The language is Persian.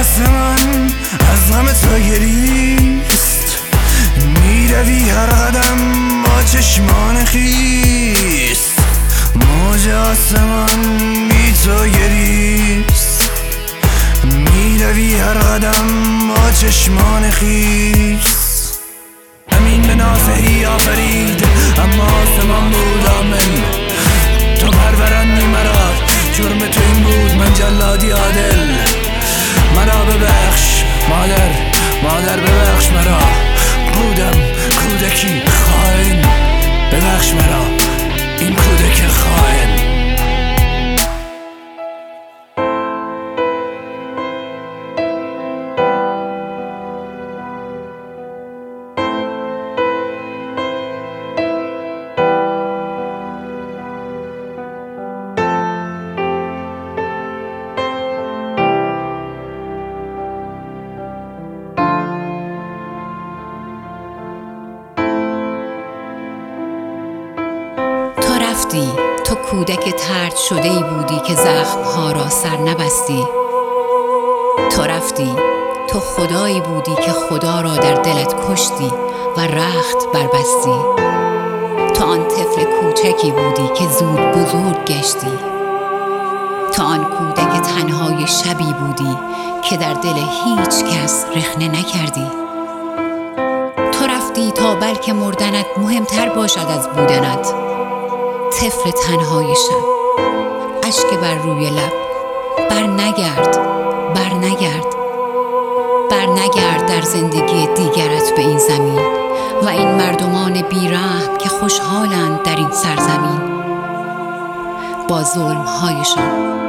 آسمان از غم تو گریست، میروی هر قدم با چشمان خیست. موج آسمان بی تو گریست، میروی هر قدم با چشمان خیست. امین به نافعی آفرید اما آسمان بود عامل. تو پرورندی مرا، جرم تو این بود من جلادی عادل. مرا ببخش مادر ببخش مرا، بودم کودکی خائن. ببخش مرا این کودک خائن. تو کودک طرد شده ای بودی که زخمها را سر نبستی. تو رفتی، تو خدایی بودی که خدا را در دلت کشتی و رخت بربستی. تو آن طفل کوچکی بودی که زود بزرگ گشتی. تو آن کودک تنهای شبی بودی که در دل هیچ کس رخنه نکردی. تو رفتی تا بلکه مردنت مهمتر باشد از بودنت. طفل تنهای شب، اشک بر روی لب. برنگرد در زندگی دیگرت به این زمین و این مردمان بی‌رحم که خوشحالند در این سرزمین با ظلم‌هایشان.